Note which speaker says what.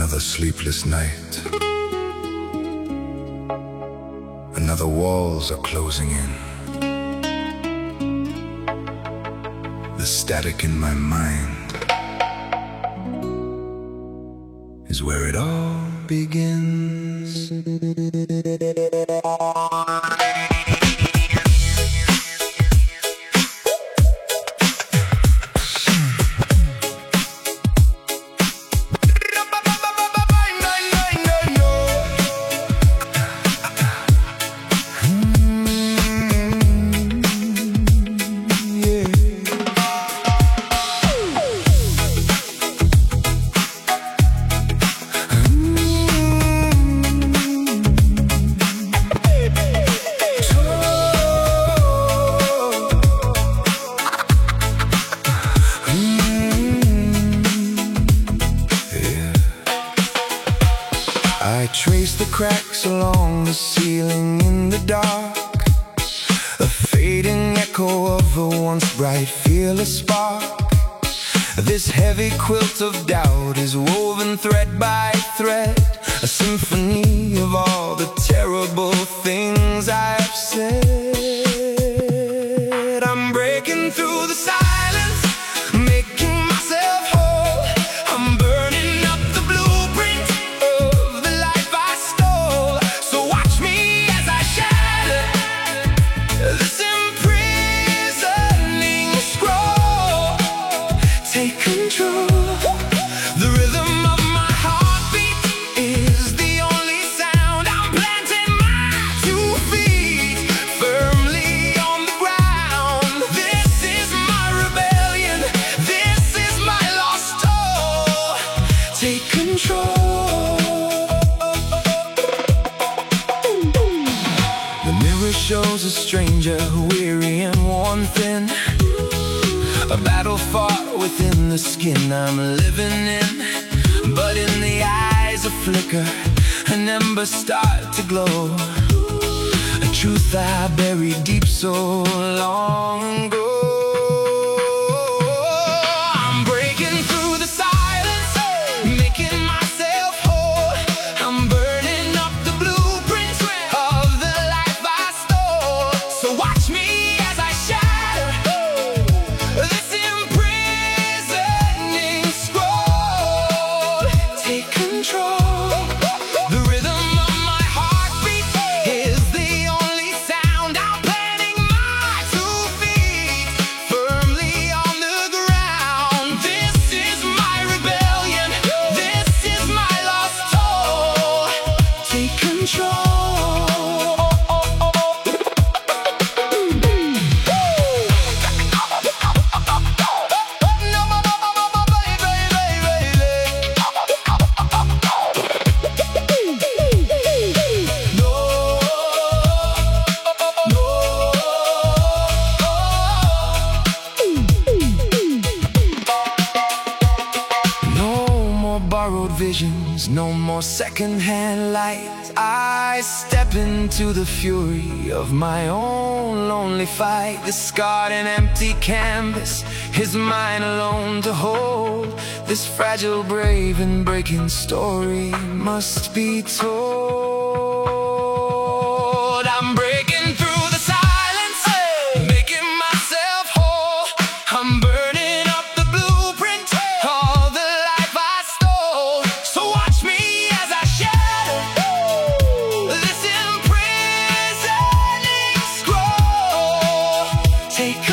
Speaker 1: Another sleepless night. Another walls are closing in. The static in my mind is where it all begins. I trace the cracks along the ceiling in the dark, a fading echo of a once bright, fearless spark. This heavy quilt of doubt is woven thread by thread, a symphony of all the terrible things I've said. I'm breaking through the silence, making myself whole. I'm burning up the blueprint of the life I stole. So watch me as I shatter this imprisoning scroll. Take control. The rhythm of my heartbeat is the only sound. I'm planting my 2 feet firmly on the ground. This is my rebellion. This is my lost soul. Take control. The mirror shows a stranger, weary and worn thin, a battle fought within the skin I'm living in. But in the eyes a flicker, an ember start to glow, a truth I buried deep so long ago. I'm breaking through the silence, making myself whole. I'm burning up the blueprints of the life I stole. So watch me as I shatter this imprisoning scroll. Take control. The rhythm of my heartbeat is the only sound. I'm planting my 2 feet firmly on the ground. This is my rebellion. This is my lost soul. Take control. No more borrowed visions, no more second-hand light. I step into the fury of my own lonely fight. This scarred and empty canvas is mine alone to hold. This fragile, brave, and breaking story must be told. I'm breaking through the silence, making myself whole. I'm burning up the blueprint, all the life I stole. So watch me as I shatter this imprisoning scroll. Take